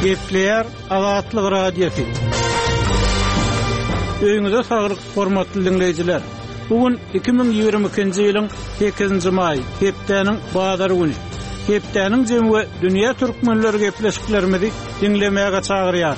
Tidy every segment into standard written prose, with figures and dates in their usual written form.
Gepleyer Azatlyk radiosu. Öňüňizde saglyk hormatly dinleýijiler. Bugün 2022-nji ýylyň 8-nji maý, hepdeniň bazary güni. Hepdeniň jemgy dünýä türkmenleri gepleşiklerimizi dinlemäge çagyrýar.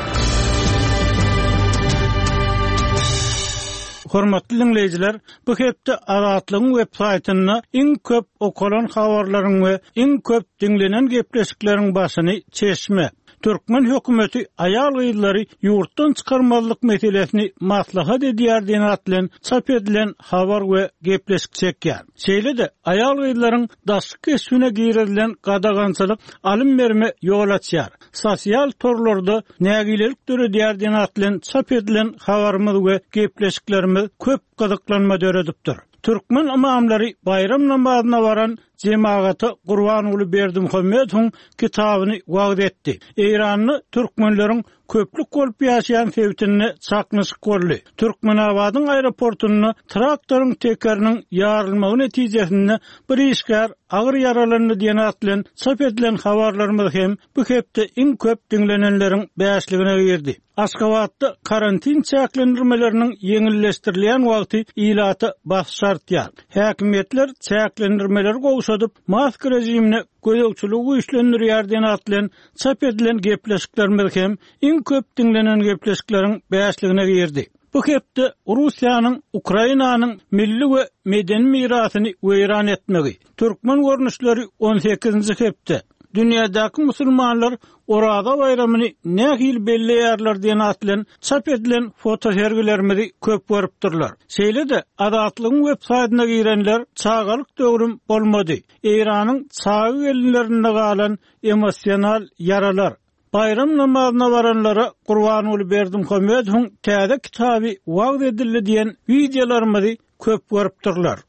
Hormatly dinleýijiler, bu hepde Azatlygyň web-saýtyna iň köp okulan habarlaryň we iň köp dinlenen gepleşikleriň başyny çeşme. Türkmen hökümeti ayal gyýdylary ýurtdan çykarmazlyk meselesini maslahat edýär diýen atlan çap edilen habar we gepleşik çekýär. Şeýle-de ayal gyýdylaryň daşky kesbine giýerilen gadagançylyk alym berme ýol açýar. Sosial torlarda nägilelik döredýär diýen atlan çap edilen habarymyz we gepleşiklerimiz köp gyzyklanma döredipdir. Türkmen imamlary bayram namazyna baran cemaata Gurbanyly Berdimuhammedowyň kitabyny wagt etdi. Eýranly türkmenleriň köplük bolup ýaşaýan sebäpini çaknyşyk görli. Türkmenabadyň aeroportuny traktoryň tekeriniň ýarylmagy netijesinde bir işgär agyr yaralandy diýen atlan çap edilen habarlarymyz hem bu hepde iň köp dinlenenleriň bäşligine girdi. Aşgabatda karantin çäklendirmeleriniň ýeňilleşdirilýän wagty ilaty başşartýar. Häkimetler çäklendirmeleri gowşadyp maska rejimine göýekçiligi güýçlendirýär diýen atlan çap edilen gepleşiklerimiz hem iň köp dinlenen gepleşikleriň bäşligine girdi. Bu hepde Russiýanyň Ukrainanyň milli we medeni mirasyny weýran etmegi. Türkmen görnüşleri 18-nji hepde dünýädäki musulmanlar Orada bayramyny nähil belleýärler diýen atlan çap edilen foto sergilerimizi köp görüpdirler. Şeýle-de Azatlygyň web-saýtyna girenler çağalyk döwrüm bolmady. Eýranyň çağı gelinlerinde galan emosional yaralar. Bayram namazyna baranlara Gurbanyly Berdimuhammedowyň täze kitaby wagt edildi diýen wideolarymyzy köp görüpdirler.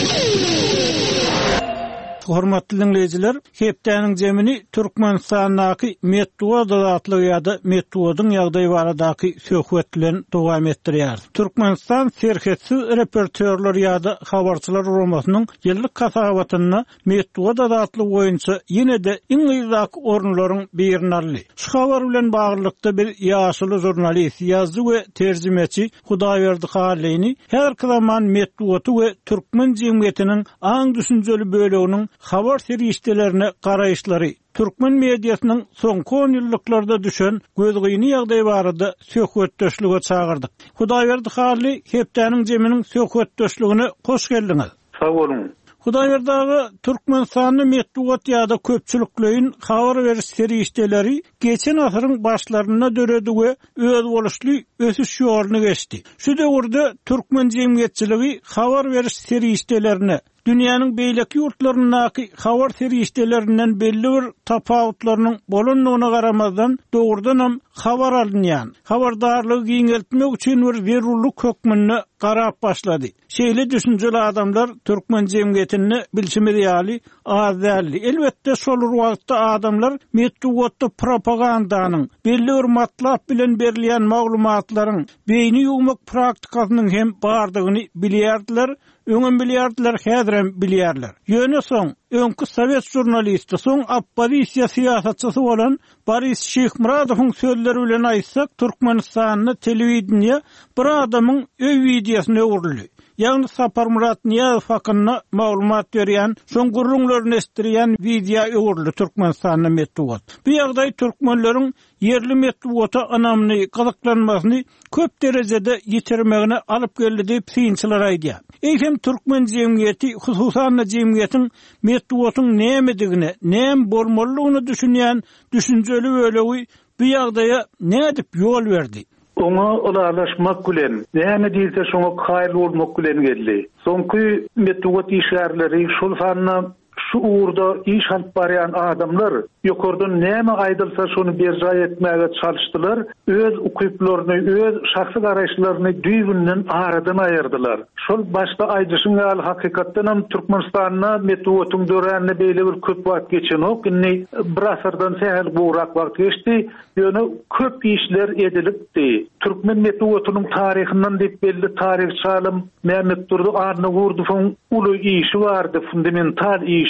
Hormatly dinleýijiler, hepdeniň jemini Türkmenistanyň Medwod adly ýa-da Medwodyň ýagdaýy baradaky söhbetlerini dowam etdirýär. Türkmenistan serhetsiz reportörler ýa-da habarçylar romasynyň ýyllyk kasabatyna Medwod adly goýunçy ýene-de iň ýyzak orunlaryň birini aldy. Şu habar bilen baglykda bir ýaşyly jurnalist, ýazgy we terjimeçi Hudaýberdi Halyny her zaman Medwody we türkmen jemgyýetiniň aň düşünjeli böleginiň habar serişdelerine garaýşlary Türkmen mediasynyň soňky 10 ýyllyklarda düşen gözgüýni ýagdaýy barada söhbetdeşlige çağırdyk. Hudaýberdi Haly hepdeniň jeminiň söhbetdeşligine hoş geldiňiz. Sag bolun. Hudaýberdagy Türkmenistanyň Medwod ýa-da köpçülikleýin habar beriş serişdeleri geçen asyryň başlaryna döredi we öz boluşly ösüş ýoluny geçdi. Şu döwürde türkmen jemgyýetçiligi habar beriş serişdelerine dünýäniň beýleki ýurtlarynyňky habar serişdelerinden belli bir tapawutlarynyň bolanlygyna garamazdan dogurdan hem habar alynýan. Habardarlygy giňeltmek üçin bir zerurlyk hökmüne garap başlady. Şeýle düşünjeli adamlar türkmen jemgyýetini bilşimediýäli azally. Elbetde şol wagtda adamlar Medwodda propagandanyň belli bir matlap bilen berilýän maglumatlaryň beýni ýumak praktikasynyň hem bardygyny bilýärdiler. Öňün bilýärdiler, häzirem bilýärler. Ýöne soň öňkü Sowet jurnalisti, soň oppozisiýa siýasatçysy bolan Boris Şeýhmuradowyň sözleri bilen aýtsak, Türkmenistanyň telewizioniýa bir adamyň öý wideosyny öwürli. Ýagny Sapar Murat Niýazow hakyna maglumat berýän, şoň gurrunlaryny estirýän video öwürli Türkmenistanyň Medwod. Bu ýagdaý türkmenleriň yerli Medwod'a anamny gyzyklanmasyny köp derejede ýetirmegine alyp geldi diýip synçylar aýdýar. Eýsem türkmen jemgyýeti, hususan jemgyýetiň Medwod'un nämedigine, näme bolmalygyny düşünýän düşünjeli bölegi bu ýagdaýa nädip ýol berdi? Ona olaşmak bilen, näme diýse şoňa haýyr bolmak bilen geldi. Soňky Medwod işgärleri şol sanyna şu uğurda iş alıp barýan adamlar ýokardan näme aýdylsa şonu berjaý etmäge çalışdylar. Öz ukyplaryny, öz şahsy garaýşlaryny düýbünden aradan aýyrdylar. Şol başda aýdyşyň ýaly hakykatdan hem Türkmenistanyna Medwod'un dörenine beýle bir köp wagt geçenok. Indi bir asyrdan sähäl burak wagt geçdi. Ýöne köp işler edilipdi. Türkmen Medwod'unyň taryhyndan diýip belli tarih çalym Mehmet Durdy Arny Gurduwyň uly işi bardy, fundamental işi.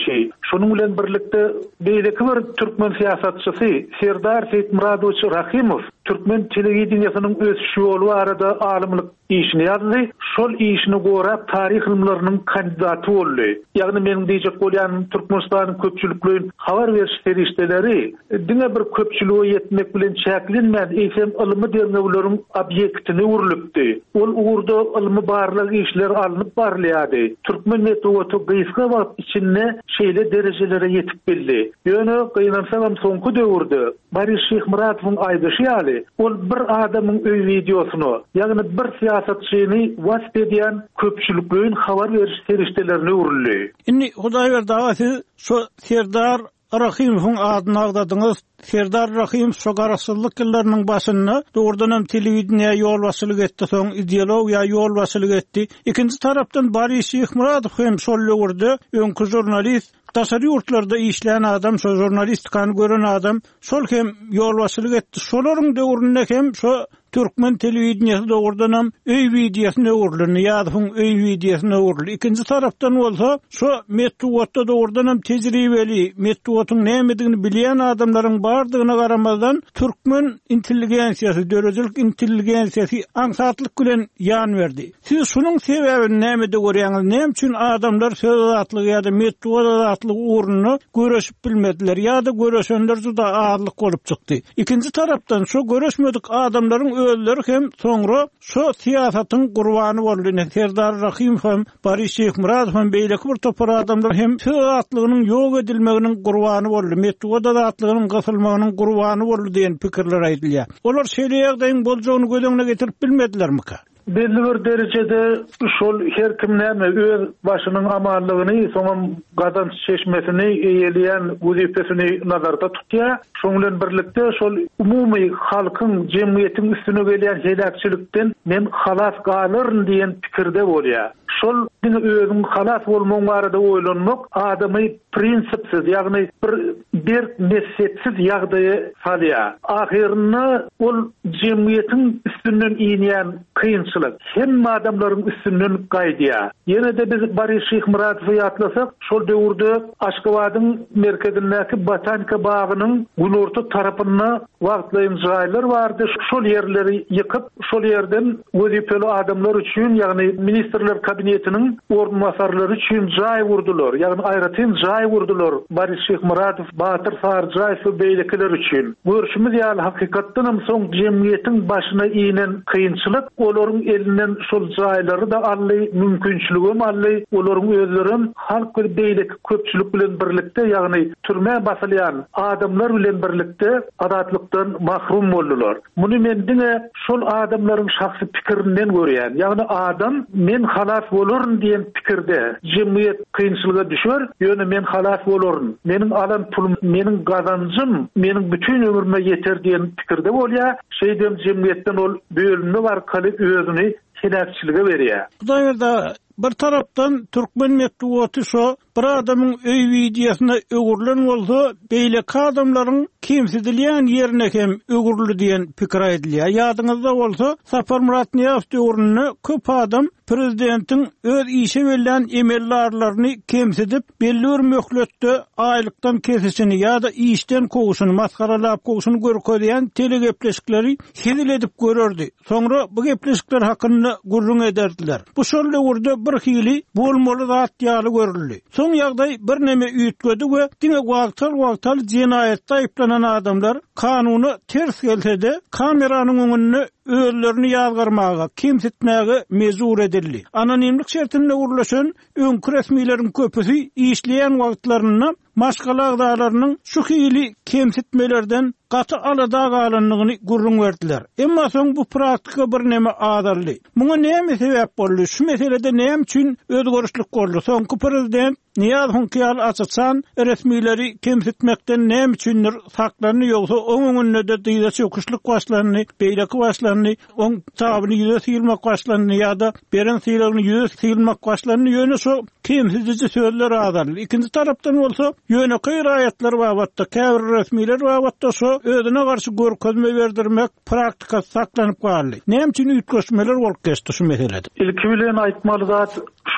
işi. Şunun bilen birlikde beýleki bir türkmen siýasatçysy Serdar Seyitmuradowyç Rahimov Türkmen telewizionynyň ösüşi ýolu arada alymlyk işini ýazdy. Şol işini gorap tarih ilmläriniň kandidaty boldy. Ýagny meniň diýjek bolýan Türkmenistanyň köpçülikliň habar beriş ferişdeleri diňe bir köpçülüge ýetmek bilen çäklenmän eýsem ilmi dernegilerin obyektini urulypdy. Ol uğurda ilmi barlyk işler alınıp barlýady. Türkmen metodu gysga wagt içinde şeýle derejelere ýetip bildi. Ýöne gynansaňam soňky döwürde Barış Şehmuratowyň aýdyşy ýaly ol bir adamyň öý videosunu, ýagny bir siýasatçyny wasp edýän köpçülikliň habar beriş ferişdelerini uruldy. Indi Hudaý berdi, şu Serdar Rahimowyň adyny agdadyňyz. Serdar Rahim şu garaşsyzlyk ýyllarynyň başynda dogrudan telewizioniýa ýol başylyk etdi, soň ideologiýa ýol başylyk etdi. Ikinji tarapdan Barış Şehmuratow hem şol ýurdy, öňkü jurnalist, taşary ýurtlarda işleýän adam, şu jurnalistikany gören adam, şol hem ýol başylyk etdi. Şolaryň döwründe hem şu Türkmen telewizionyasy dogrudan öý videosyny uruldy, ýa-da öý videosyny uruldy. Ikinji tarapdan bolsa, şu metodda dogrudan tejribeli, metodun nämedigini bilýän adamlaryň bardygyna garamazdan Türkmen intelligensiýasy, dörejilik intelligensiýasy aňsatlyk bilen ýan berdi. Siz şunuň sebäbini nämede görýäňiz? Näme üçin adamlar söz azatlygy ýa-da metod azatlygy uğruny göreşip bilmediler ýa-da göreşenler juda azlyk bolup çykdy. Ikinji tarapdan şu göreşmedik adamlaryň öýleri hem soňra şu siýasatyň gurbany boldy. Serdar Rahimow hem Barış Şehmuratow hem beýleki bir topar adamlar hem söz azatlygynyň ýok edilmeginiň gurbany boldy. Metod azatlygynyň gysylmagynyň gurbany boldy diýen pikirler aýdylýar. Olar şeýleýärdiň boljagyny gözeňine getirip bilmedilermi ka? Belli bir derecede şol her kim näme öz başynyň amanlygyny, soňam gadan çeşmesini eýeleýän wezipesini nazarda tutýar. Şoň bilen birlikde şol umumy halkyň, jemgyýetiň üstüne gelýän helakçylikden men halas galyryn diýen pikirde bolýar. Şol diňe özüň halas bolmagy barada oýlanmak adamy prinsipsiz, ýagny bir nesetsiz ýagdaýa salýar. Ahirinde ol jemgyýetiň üstünden iýnýän kynçylyk hem adamlaryň üstünden gaýdýar. Ýene de biz Barış Şehmuratowy ýatlasak, şol döwürde Aşgabatyň merkezindäki botanika bagynyň günorta tarapyna wagtlaýan jaýlar bardy. Şol ýerleri ýykyp, şol ýerden wezipeli adamlar üçin, ýagny ministrler kabinetiniň ornmasarlary üçin jaý wurdular. Ýagny aýratyn jaý wurdular. Barış Şehmuratow, Batyr Sarjaýew beýlekiler üçin. Görüşimiz ýaly hakykatdan soň jemgyýetiň başyna iýnen kynçylyk olaryň elinden şol jaýlary da ally, mümkinçiligi ally, olaryň özlerin halk bir beýleki köpçülik bilen birlikde, ýagny türme basylýan adamlar bilen birlikde adatlykdan mahrum boldular. Muny men diňe şol adamlaryň şahsy pikirinden görýän, ýagny adam men halas bolaryn diýen pikirde jemgyýet kynçylyga düşer, ýöne men halas bolaryn, meniň alan pulum, meniň gazancym, meniň bütün ömürme ýeter diýen pikirde bolýar. Şeýdem jemgyýetden ol bölünme barkaly özüni helakçylyga berýär. Hudaý berdi, bir tarapdan Türkmen metodu şu bir adamyň öý videosyna ögürlen bolsa, beýleki adamlaryň kimsidilýän ýerine hem ögürli diýen pikir aýdylýar. Ýadyňyzda bolsa, Sapar Murat Niýazow döwründe köp adam prezidentiň öz işe berilen emellarlaryny kemsidip, belli bir möhletde aýlykdan kesişini ýa-da işden kowuşyny, maskaralap kowuşyny görkezýän telegepleşikleri hezil edip görerdi. Soňra bu gepleşikler hakynda gurrun ederdiler. Bu şol döwürde bir hili bolmaly zat ýaly görüldi. Soň ýagdaý bir neme üýtgedi we diňe wagtal jinayetde aýplanan adamlar kanuny ters gelse-de kameranyň öňünde özlerini ýazgarmaga, kimsitmäge mezur edildi. Anonimlik şertinde urulaşan öňkü resmiýetiň köpüsi işleýän wagtlaryny maşgalagdalarynyň şu hili kemsitmelerden gaty alada galanlygyny gurrun berdiler. Emma soň bu praktika bir neme adarly. Muňa näme sebäp boldy? Şu meselede näme üçin özgörüşlik boldy? Soňky prezident Niýazow kyýal açsan resmiýetleri kemsitmekden näme üçindir saklanyp ýogsa oňuňunda da diýde çöküşlik başlanyp, beýleki başlanyp, oň tabyny ýüze silmek başlanyp ýa-da beren silgyny ýüze silmek başlanyp ýöne şu kemsizdici sözler adarly. Ikinji tarapdan bolsa ýöne gaýratlar wagtda käbir resmiýetler wagtda şu özüne garşy görkezme berdirmek praktika saklanyp galy. Näme üçin üýtgeşmeler bolup geçdi şu meselede? Ilki bilen aýtmaly zat şol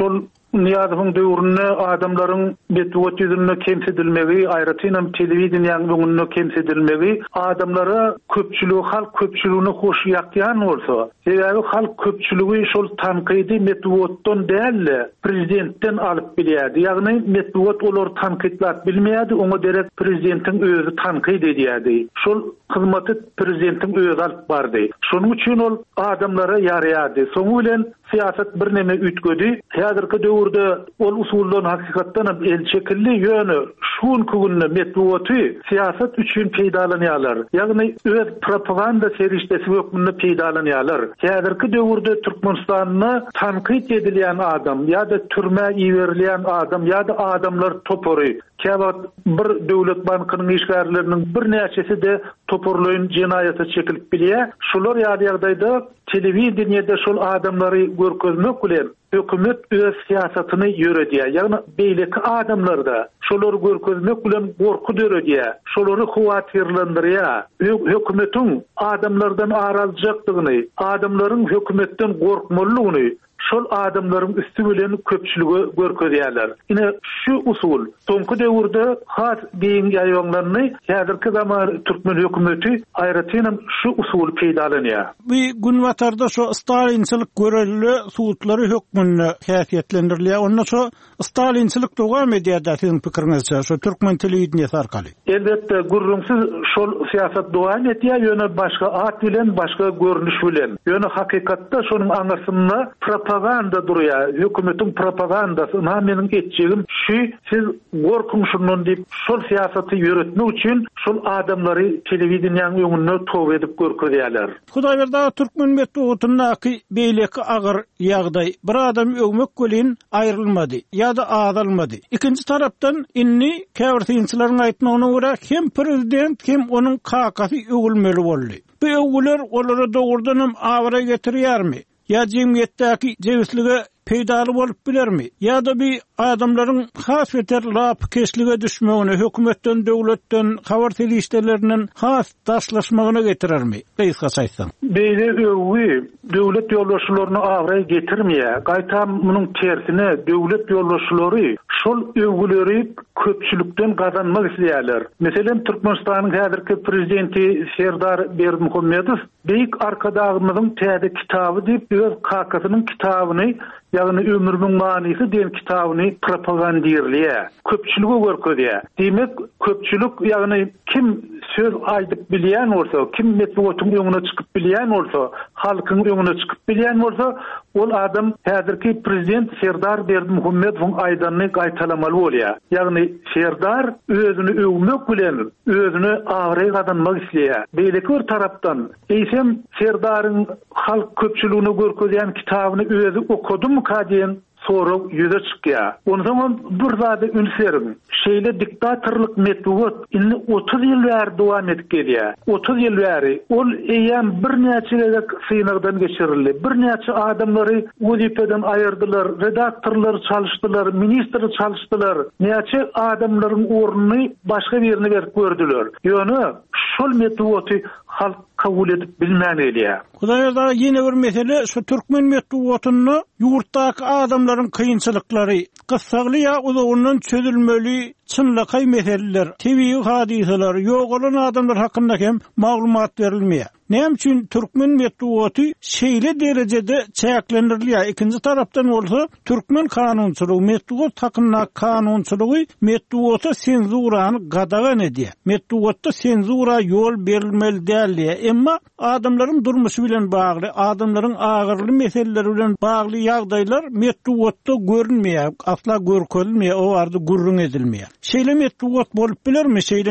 Niyazowyň döwründe adamlaryň metwat ýüzünde kemsedilmegi, aýratynam telewizioniýanyň öňünde kemsedilmegi, adamlara köpçüligi, halk köpçüligine hoş ýakýan bolsa, sebäbi halk köpçüligi şol tankydy metwatdan däl, prezidentden alyp bilýärdi. Ýagny metwat olar tankydlap bilmeýärdi, oňa derek prezidentin özü tankyd edýärdi. Şol hyzmaty prezidentin özü alyp bardy. Şonuň üçin ol adamlara ýaraýardy. Soňu bilen siýasat bir neme ütgedi. Häzirki döwürde ol usuldan hakykatdan elçekilli ýöne şuň kugunda metwaty siýasat üçin peýdalanýarlar. Ýagny öz propaganda serişdesi hökmünde peýdalanýarlar. Häzirki döwürde Türkmenistanyna tankyd edilýän adam ýa-da türme ýerilýän adam ýa-da adamlar topory käbat bir döwlet bankynyň işgärleriniň bir näçesi de toporlaýyn jenaýata çekilip bilýär. Şular ýaly-ýagdaýda telewizioniýada şol adamlary görkezmek bilen hökümet öz siýasatyny ýöredýär. Ýagny beýleki adamlarda şolar görkezmek bilen gorku döredýär. Şolary howatyrlandyrýar. Hökümetiň adamlardan aralyjakdygyny, adamlaryň hökümetden gorkmalygyny şol adamlaryň üstü bilen köpçüligi görkezýärler. Ine şu usul soňky döwürde has beýin ýaýanlaryny häzirki zaman Türkmen hökümeti aýratynam şu usul peýdalanýar. Bu günwatarda şu Stalinçilik görelli suutlary hökmünde häsiýetlendirilýär. Onda şu Stalinçilik dogam edýär sizin pikiriňizçe şu Türkmen telewizioniýasy arkaly. Elbetde gurrumsuz şol siýasat dogam edýär, ýöne başga at bilen, başga görnüş bilen. Ýöne hakykatda şonuň aňarsynda propaganda durýar. Hökümetiň propagandasy, meniň etjegim şu, siz gorkun şundan diýip şol siýasaty ýöretmek üçin şol adamlary telewizioniýanyň öňünde tow edip görkezýärler. Hudaý berdi, Türkmen metwatynyňky beýleki agyr ýagdaý. Bir adam öňmek bilen aýrylmady ýa-da azalmady. Ikinji tarapdan inni käwirtiňçilerin aýtmagyna görä hem prezident hem onuň kakasy öwülmeli boldy. Bu öwüler olary dogurdanam awara getirýärmi? Ya cemiyetdäki jewslige peýdaly bolup bilermi? Ýa-da bir adamlaryň has beter lap keşlige düşmegine, hökümetden, döwletden, habar telişdelerinden has daşlaşmagyna getirermi? Beýsga saýsaň. Beýle öwü döwlet ýolbaşçylaryny awra getirmeýär. Gaýta munyň tersine döwlet ýolbaşçylary şol öwgüleri köpçülükden gazanmak isleýärler. Meselen Türkmenistanyň häzirki prezidenti Serdar Berdimuhammedow beýik arkadagymyzyň täze kitaby diýip öz kakasynyň kitabyny ýagny ömrümiň manysy diýen kitabyny propagandirliýär. Köpçüligi görkezýär. Demek köpçülük ýagny kim söz aýdyp bilýän bolsa, kim metwatyň öňüne çykyp bilýän bolsa, halkyň öňüne çykyp bilýän bolsa, ol adam häzirki prezident Serdar Berdimuhammedowyň aýdanyny gaýtalamaly bolýar. Ýagny Serdar özüni öwmek bilen özüni agry gadanmak isleýär. Beýleki bir tarapdan eýsem Serdaryň halk köpçüligini görkezýän kitabyny özü okudum kadyen sorup ýüze çykýar. Onu zaman bir zady ünserim. Şeýle diktatorlyk metwat inni 30 ýyl bäri dowam edip gelýär. 30 ýyl bäri ol eýen bir näçe synagdan geçirildi. Bir näçe adamlary wezipeden aýyrdylar, redaktorlar çalışdylar, ministr çalışdylar. Näçe adamlaryň ornuny başga birine berip gördüler. Ýöne şol metwaty halk kabul edip bilmän elýär. Hudaýda ýene bir mesele şu Türkmen metwatyny ýurtdaky adamlaryň kynçylyklary, gyssaly ýa uzundan çözülmeli çynlykay meseleler, tebii hadiseler, ýok bolan adamlar hakynda hem maglumat berilmeýär. Näme üçin Türkmen metwaty şeýle derejede çäklendirilýär. Ikinji tarapdan bolsa Türkmen kanunçylygy, metwat hakynda kanunçylygy metwaty senzurany gadagan edýär. Metwatda senzura ýol berilmeli däl. Emma adamlaryň durmuşy bilen bagly, adamlaryň agyrly meseleleri bilen bagly ýagdaýlar metwatda görünmeýär, asla görkezilmeýär, o ardy gurrun edilmeýär. Şeýle metwat bolup bilermi? Şeýle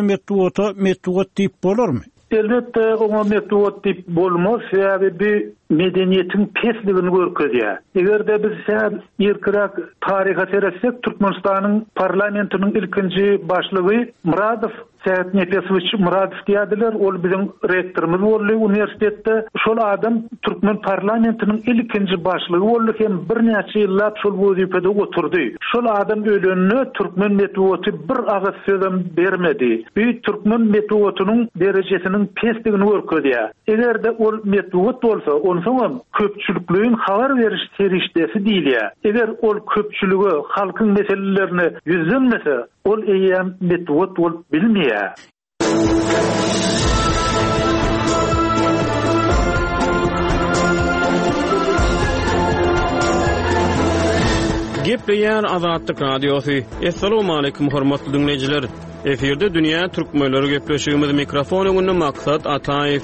metwat diýip bolarmy? Elbette oňa metwat diýip bolmaz, sebäbi medeniýetiň pesligini görkezýär. Egerde biz sen ýerkirak taryha seretsek, Türkmenistanyň parlamentiniň ilkinji başlygy Muradow Seyit Nefesoviç Muradov diýdiler, ol bizim rektorumuz boldy universitetde. Şol adam Türkmen parlamentiniň ilkinji başlygy boldy hem bir näçe ýyllap şol wezipede oturdy. Şol adam ölenine Türkmen medeniýeti bir agyz sözüm bermedi. Bu Türkmen medeniýetiniň derejesiniň pesdigini görkezýär. Egerde ol medeniýet bolsa, onsoň köpçüliklüğün habar beriş serişdesi diýilýär. Eger ol köpçüligi halkyň meselelerini yüzlenmese, ol eýem medeniýet bolup bilmeýär. Gepleýär Azatlyk Radiosu. Assalamu alaykum hormatly dinleýijiler. Eferde dünýä türkmenleri gepleşigimiz mikrofon öňünde maksat Ataýew.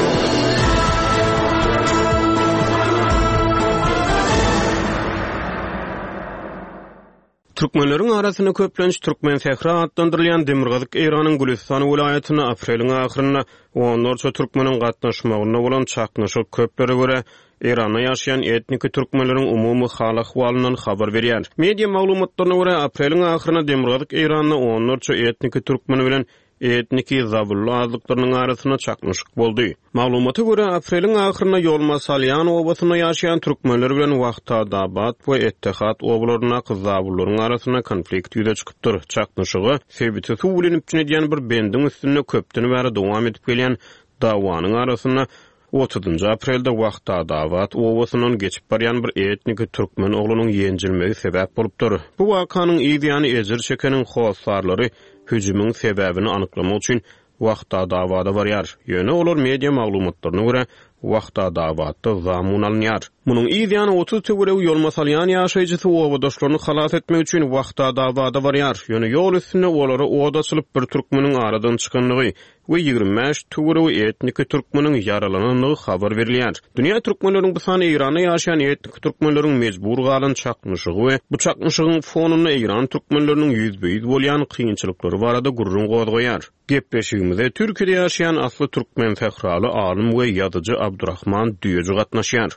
Türkmenleriň arasyna köplenç Türkmen Fehra adlandyrylýan Demirgazyk Eýranyň Gülistan welaýatyna apreliň ahyryna 14 türkmeniň gatnaşmagyna bolan çaknaşyk köplere görä Eýranda ýaşaýan etnik türkmenleriň umumy hal ahwalyndan habar berýär. Media maglumatlaryna görä apreliň ahyryna Demirgazyk Eýranyň 14 etnik türkmeni bilen etniki zabullu azlyklarynyň arasyna çaknaşyk boldy. Maglumata görä apreliň ahyryna Ýolma Salyan obasyna ýaşaýan türkmenler bilen Wagtadabat we Ettehat obalaryna zabullaryň arasyna konflikt ýüze çykypdyr. Çaknaşygy sebäbi suwulenip çynedýän bir bendiň üstünde köpden bäri dowam edip gelýän dawanyň arasyna 30 aprelde Wagtadabat obasynyň geçip barýan bir etnik türkmen oglunyň ýenjilmegi sebäp bolupdyr. Bu wakanyň ýa-ni ejir çekeniň howsarlary hüjümüň sebäbini anyklamak üçin Wagtadabada barýar. Ýöne olar media maglumatlaryna görä Wagtadabatda zamun alınýar. Munyň ýa-ni 30 töwerew Ýolma Salyan ýaşaýjysy obadaşlaryny halas etmek üçin Wagtadabada barýar. Ýöne ýol üstünde olary odaçylyp bir türkmeniň aradan çykanlygy we 25 töwerew etnik türkmeniň yaralananlygy habar berilýär. Dünýä türkmenleriň bu sany Eýranda ýaşaýan etnik türkmenleriň mejbur galan çaknaşygy we bu çaknaşygyň fonuny Eýran türkmenleriniň ýüzbeýiz bolýan kynçylyklary barada gurrun goýar. Gepleşigimizde Türkiýede ýaşaýan asly türkmen fehraly alim we ýazyjy Abdurrahman Düýeci gatnaşýar.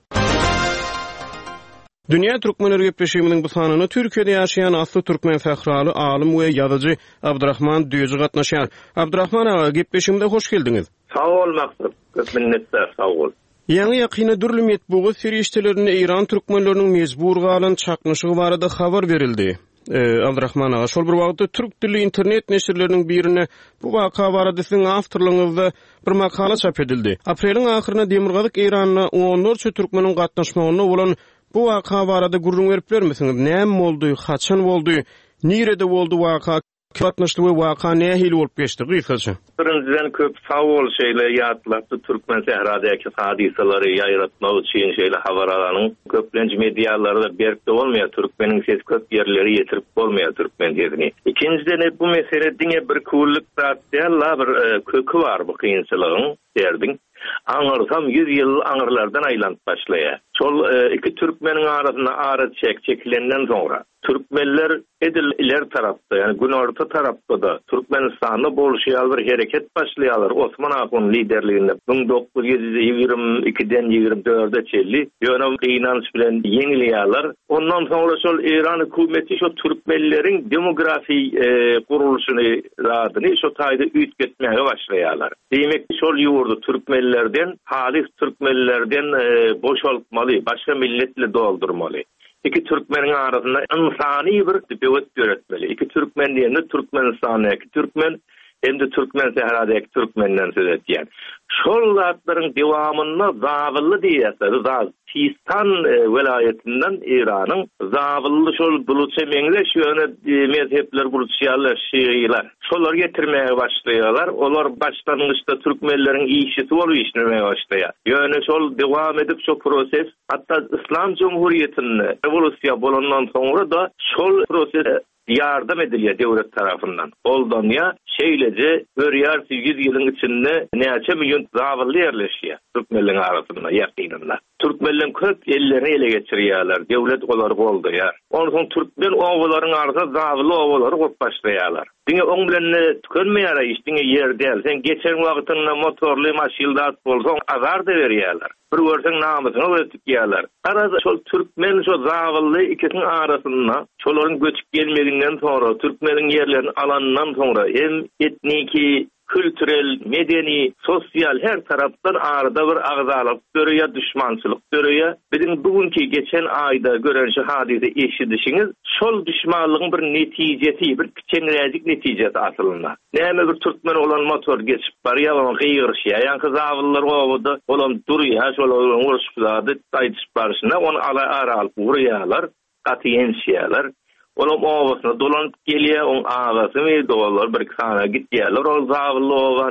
Dünýä türkmenleri gepleşigimiziň bu sanyny Türkiýede ýaşaýan asly türkmen fehraly alim we ýazyjy Abdurrahman Düýeci gatnaşýar. Abdurrahman aga, gepleşigimize hoş geldiňiz. Sag ol maksat, köp minnetler, sag ol. Ýa-ni ýakyny dürli medeniýet serişdelerini Eýran türkmenleriniň mejbur galan çaknaşygy barada habar berildi. Abdurrahman aga, şol bir wagtda türk dilli internet neşirleriniň birine bu waka barada siziň awtorlygyňyzda bir makala çap edildi. Apreliň ahyryna Demirgazyk Eýranyna 14 türkmeniň gatnaşmagyna bolan bu waka barada gurrun berip bermesiňiz? Näme boldy, haçan boldy, nirede boldy waka? Gatnaşdy we waka nähili bolup geçdi gysaça? Birinjiden köp sawol şeýle ýatlapdy türkmen sehradaky hadisalary ýaýratmak üçin şeýle habar alanyň köplenç medialarda berip bolmaýar, türkmeniň ses köp ýerleri ýetirip bolmaýar türkmen dilini. Ikinciden bu mesele diňe bir kulluk tartýarla bir kökü bar bu kynçylygyň derdiň. Aňyrsam 100 ýyl aňyrlardan aýlanyp başlaýar. Şol iki türkmeniň arasyna ara çekilenden soňra türkmenler edil tarapda, yani gün orta tarapda da Türkmenistan'da bolşýar bir hereket başlaýarlar. Osman Akun liderliginde 1922'den 24'e çelli ýöne gynanç bilen ýeňilýärler. Ondan soňra şol Eýran hökümeti şo türkmenleriň demografi gurulşyny radyny şo taýda üýtgetmäge başlaýarlar. Demek şol ýurdu türkmenlerden, halis türkmenlerden boşaltmaly, başga milletle doldurmaly. İki Türkmenin arasında insani bir debet göretmeli. İki Türkmen diýende Türkmenistan'daki Türkmen, hem de Türkmen sehradaky Türkmenden söz etýär. Şol zatlaryň dewamyna zabylly diýerler. Sistan welaýetinden Eýranyň zabylly şol bulutça meňleş ýöne mezhepler bulutçýarlar, şiýalar. Şolar getirmäge başlaýarlar. Olar başlangyçda türkmenleriň işçisi bolup işlemege başlaýar. Ýöne şol dewam edip şo proses hatda İslam Cumhuriýetinde revolýasiýa bolandan soňra da şol proses yardım edilýär döwlet tarapyndan. Oldanýa şeýlece görýär 100 ýylyň içinde näçe million zabylly ýerleşýär. Türkmenlerin arasında ýakynynda. Türkmenler köp ellerini ele geçiriyorlar. Devlet olar golduyar. Ondan Türkmen owalaryň arasynda zawly owalary gop başlaýarlar. Diňe oň bilen tükönmeýär işdiňe ýer däl. Sen geçen wagtynda motorly maşynlar bolsaň azar da berýärler. Bir görseň namasyny öýtýärler. Arada şol Türkmen şo zawly ikisiniň arasynda şolaryň göçüp gelmeginden sonra Türkmeniň ýerlerini alandan sonra hem etniki kültürel, medeni, sosyal her taraftan arada bir agzalyk görüyor, düşmançylyk görüyor. Bizim bugünkü geçen ayda gören şu hadise eşidişiniz, şol düşmanlygyň bir netijesi, bir kiçenräjik netijesi aslında. Näme bir Türkmen olan motor geçip barýar, ama gıýyrşýar. Ýa-ni zawullar gowuda, olam durýar, şol uruşpady, taýdyş barşyna onu ara alyp urýarlar, gatyensýarlar. Olam owasyna dolanyp gelýär, on ağasyny dolar bir kana gitýärler. O zawully owa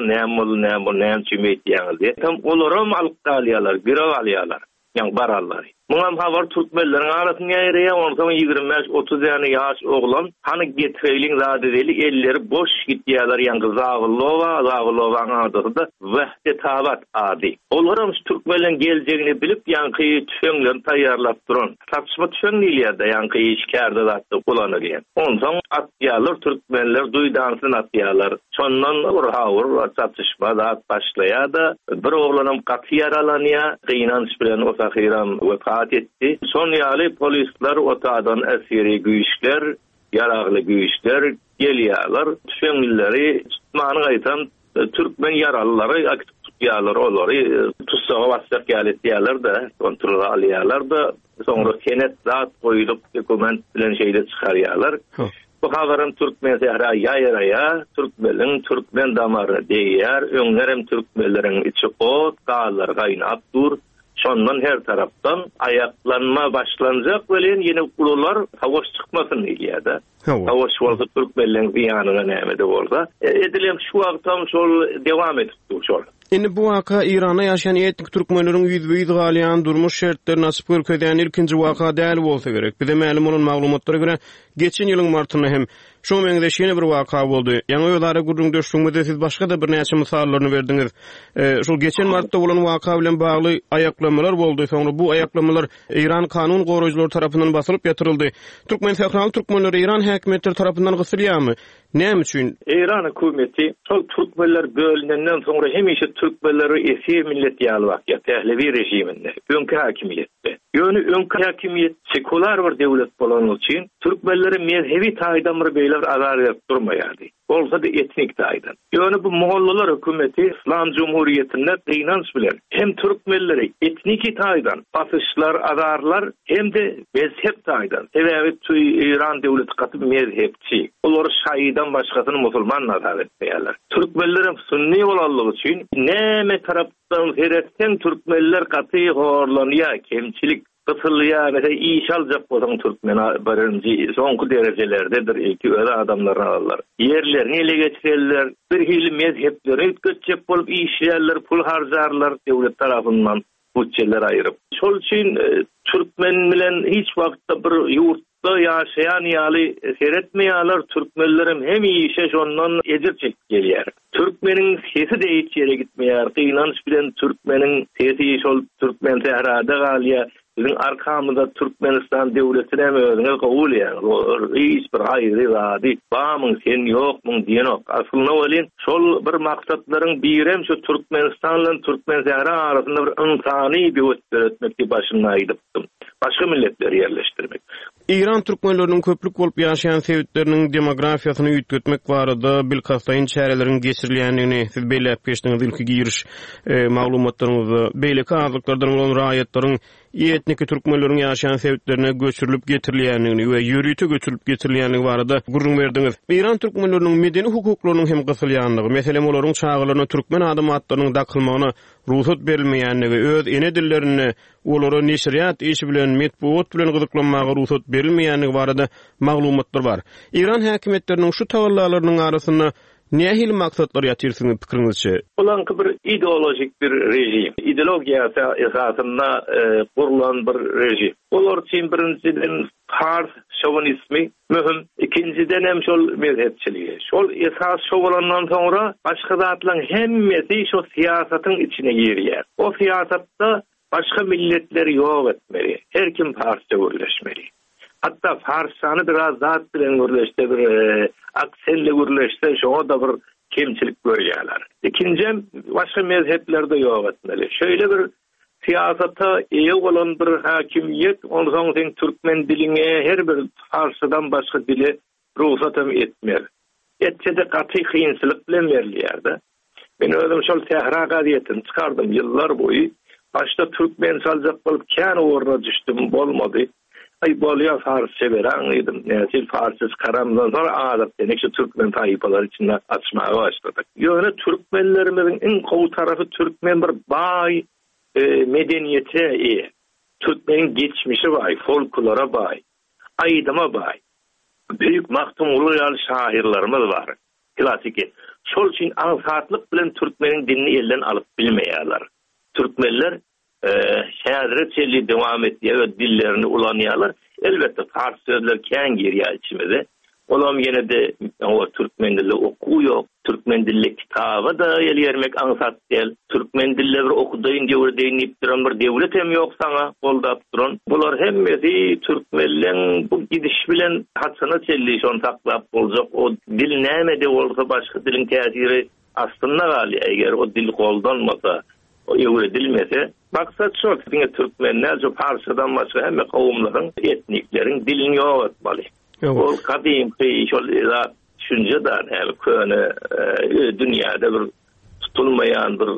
näme çimeýär. Tam olaram alyp galýarlar, bira galýarlar. Ýa barallar. Muňam habar Türkmenleriň arasynda ýerýär, ondan 25-30 ýaş oglan hany getirýän zadeli elleri boş gitýärler, ýa-ni zawully adatyda wahdet tabat ady. Olaram Türkmenlerin geljegini bilip ýa-ni tüfeňlerini taýýarlap duran. Tapşyma tüfeň diýilýär, ýa-ni işgärde zatda kullanylýan. Ondan atýarlar, Türkmenler duýdansyn atýarlar. Şondan hawur çatışma zat başlaýar da bir oglanam gaty yaralanýar, gynanç bilen otahyram etti. Son ýaly polisler otadan esiri güýçler, yaragly güýçler gelýärler. Tüfeňleri tutmany gaýtan Türkmen yaralylary aktyp tutýarlar, olary tutsaga basýar gelýärler da, kontrol alýarlar da, soňra senet zat goýulyp dokument bilen şeýle çykarýarlar. Bu habarym Türkmen zähra ýaýraya, Türkmen damary diýär, öňlerem Türkmenleriň içi ot, galar gaýnap dur. Şondan her taraftan ayaklanma başlanacak bilen yine ulular havaş çıkmasın diýär. Havaş bolsa Türkmenlerin ziýanyna näme bolsa. Edilem şu wagtam şol dewam etdi şol. Indi bu waka Iranda ýaşaýan etnik türkmenleriň ýüzbe-ýüz galýan durmuş şertleri nasyp görkezýän ilkinji waka däl bolsa gerek. Bize ma'lum bolan maglumatlara görä geçen ýylyň martynda hem şu meňde şeýle bir waka boldy. Ýa-ni ýolary gurrun döşüňde siz başga da bir näçe misallaryny berdiňiz. Şol geçen martda bolan waka bilen bagly aýaklamalar boldy. Soňra bu aýaklamalar İran kanun goraýjylary tarapyndan basylyp ýatyryldy. Türkmen federal türkmenleri İran häkimetleri tarapyndan gysylýarmy? Näme üçin? İran hökümeti şol türkmenler bölünenden soňra hemişe türkmenleri esir millet ýalyp ýa Pehlevi rejiminde, öňkü hakimiýetde. Ýöne öňkü hakimiýet sekular bir döwlet bolan üçin türkmenleri mezhebi taýdan bir beýler azar edip durmaýardy. Bolsa da etnik taýdan. Ýöne bu mohallalar hökümeti İslam Cumhuriyetinde gynanç bilen hem türkmenleri etniki taýdan basyşlar, azarlar hem de mezhep taýdan. Sebäbi İran döwleti gaty mezhepçi. Olar şaýydan başgasyny musulman nazar etmeýärler. Türkmenlerim sunni bolanlygy üçin näme tarapdan seretsen Türkmenler gaty horlanýar, kemçilik kısılýar, mesela iş aljak bolan Türkmen birinji soňky derejelerdedir, ilki öyle adamlaryny alırlar. Yerlerini ele geçirirler, bir hili mezhepleri göçep bolup işlerler, pul harjarlar döwlet tarapyndan bütçeler aýryp. Şol üçin Türkmen bilen hiç wagtda bir ýurtda ýaşaýan ýaly seretmeýärler. Türkmenlerim hem işe şondan ejir çekip gelýär. Türkmeniň sesi de hiç ýere gitmeýär. Gynanç bilen Türkmeniň sesi şol Türkmen sehrada galýar. Bizim arkamızda Türkmenistan devletine özüne kabul ýa-ni hiç bir haýry zady bamyň sen ýokmuň diýenok. Aslynda welin şol bir maksatlaryň birem şu Türkmenistan bilen Türkmen zähra arasynda bir insany bir ötmekdi başyna aýdypdym. Başga milletleri yerleştirmek. İran türkmenlerinin köplük bolup ýaşaýan sebäpleriniň demografiýasyny ýitgetmek barada bilkastaýyn çärelerin geçirilýändigini siz beýlep geçdiňiz ilki giriş maglumatlaryňyzda beýleki azlyklardan bolan raýatlaryň etnik türkmenleriň ýaşaýan sebäplerine göçürilip getirilýändigini we ýürüýte göçürilip getirilýändigi barada gurrun berdiňiz. İran türkmenleriniň medeni hukuklarynyň hem gysylýandygy, meselem olaryň çağlaryna türkmen adamlarynyň dakylmagyna ruhsat berilmeýändigi, öz ene dillerini olara neşriýat işi bilen metbuat bilen gyzyklanmagy ruhsat berilmeýändigi barada maglumatlar bar. İran häkimetläriniň şu tawallalarynyň arasynda nähili maksatlar ýatyrsyňyz pikiriňizçe? Olanky bir ideolojik bir rejim, ideologiýasy esasynda gurulan bir rejim. Olar üçin birinçiden Fars şovinizmi mühim. İkinciden hem şol mezhepçiliği. Şol esas şovalandan sonra başka zatlaryň hemmesi şu siyasatyň içine girýär. O siyasatta başka milletleri yok etmeli. Her kim Farsça gürleşmeli. Hatta Farsçany biraz zat bilen gürleşse, bir aksenle gürleşse şoňa da bir kemçilik görýärler. İkincem başka mezheplerde yok etmeli. Şöyle bir siyasata iyi olan bir hakimiyet, ondan sonra Türkmen diline her bir Farsçadan başka dili ruhsat etmeli. Etse de katı kıyınçılık bilen verilýär. Ben özüm şol Sehra gazetini çıkardım yıllar boyu. Başta Türkmen saljak bolup kän orna düşdüm, bolmady. Bolýar Farsça bereňdim. Näçe Farsça karamdan sonra adat denek şu Türkmen taýpalar içinde açmağa başladyk. Ýöne Türkmenlerimiziň en gowy tarafy Türkmen bir baý medeniyete iyi. Türkmenin geçmişi var, folklora var, aydıma var. Büyük Maktum Uluyal şairlerimiz var. Klasik. Şol için ansatlık bilen Türkmenin dinini elden alıp bilmeýärler. Türkmenler şäherçeli devam etdiler ve dillerini ulanýarlar. Elbette Fars sözler kän girýär içimize. Olam yine de o Türkmen dili okuyor. Türkmen dili kitabı da yermek ansat değil. Türkmen dili okuduğun devre deyip duran bir devlet hem yok sana koldap duran. Bular hemmesi Türkmenlerin bu gidiş bilen hatsana çelli şon taklap olacak. O dil näme de olsa başka dilin tesiri aslında gali. Eğer o dil koldanmasa, o öğretilmese. Maksat şu, Türkmenler şu Farsçadan başka hem kavimlerin, etniklerin dilini yok etmeli. O kadim şol düşünce de hem köne dünyada bir tutulmayan, bir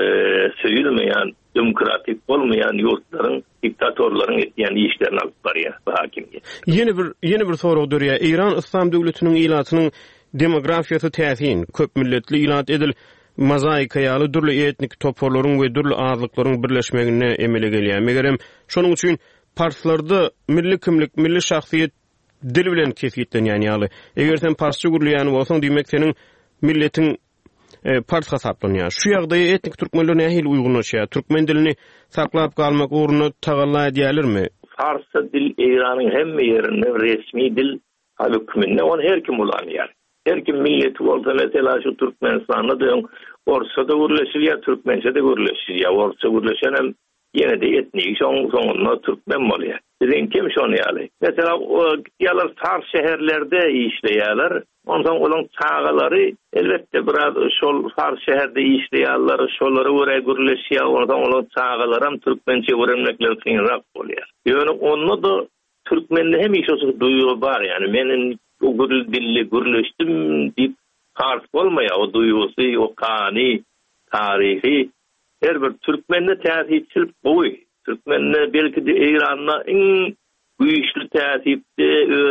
söyülmeyen, demokratik olmayan yurtların, diktatorların etdiğen işlerini alıp barýar hakimiyet. Yeni bir soru dörýär. İran İslam döwletiniň ilatynyň demografiýasy täsin köp milletli ilat edil mozaika ýaly durly etnik toporlaryň we durly azlyklaryň birleşmegine emele gelýär. Megerem şonuň üçin parslarda milli kimlik, milli şahsiýet dil bilen kefiýetlenýän ýaly. Eger sen parsça gürleýän bolsaň, demek senin milletiň parsga saplanýar. Şu ýagdaýa etnik türkmenler nähili uygunlaşýar? Türkmen dilini saklap galmak uğruna tagalla edýärlermi? Farsça dil Iranyň hemme ýerinde resmi dil hükmünde onu her kim ulanýar. Her kim milleti bolsa, mesela şu Türkmenistan'da da Orçada gürleşir, Türkmençe de gürleşir. Orça gürleşen hem yine de etnik sonuna Türkmen bolýar. Bizim kim şonu ýaly? Mesela ýalar Fars şäherlerde işleýärler. Ondan olan çağalary elbette biraz şol Fars şäherde işleýärler, şolary görä gürleşýär. Ondan olan çağalar hem Türkmençe öğrenmekler kynrak bolýar. Ýöne onu da Türkmenli hem işosu duýugy bar, yani meniň o dilli gürleşdim diýip Fars bolmaýar. O duýgusy, o kany, tarihi her bir Türkmenle täsirçilik boý. Türkmenle belki de İran'na en güýçli täsirde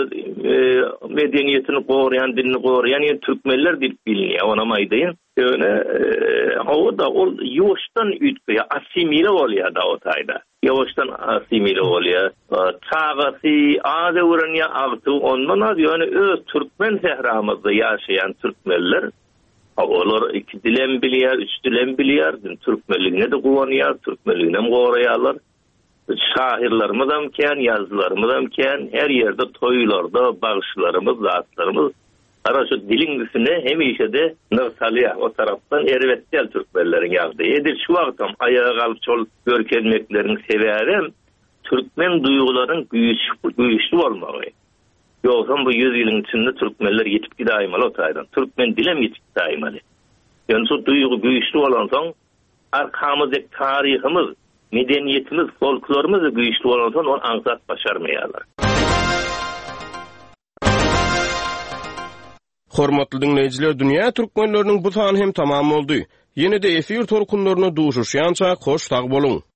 medeniyetini gorayan, dilini gorayan ýa Türkmenler dil bilýär, ona maýdyn. Ýöne o da ol ýoşdan üýtgüýär, asimile bolýar da o taýda. Ýoşdan asimile bolýar. Çağasy ady öwrenýär, agty ondan az ýöne öz Türkmen sehramyzda ýaşaýan Türkmenler olar iki dilen bilýär, üç dilen bilýär, Türkmenligine de gowanýar, Türkmenligine goraýarlar. Şahirlerimiz hem kän, yazılarımız hem kän, her ýerde toýlarda bagışlarymyz, zatlarymyz ara şu dilin üstüne hemişe de nırsalýar. O tarapdan erwetdel Türkmenleriň ýagdaýy. Edir şu wagtam ayağa galyp şol görkezmekleriň sebäbi Türkmen duýgularyň güýçli bolmagy. Ýoksa bu 100 ýylyň içinde Türkmenler ýetip gidaýmaly o taýdan. Türkmen dilem ýetip gidaýmaly. Ýöne şu duýgu güýçli bolansoň, arkamyzdaki taryhymyz, medeniyetimiz, folklorumuz da güýçli bolansoň, onu aňsat başarmaýarlar. Hormatly dinleyijiler, dünýä türkmenleriniň bu sany hem tamam boldy. Ýene-de efir torkunlaryna duşuşýança hoş tag boluň.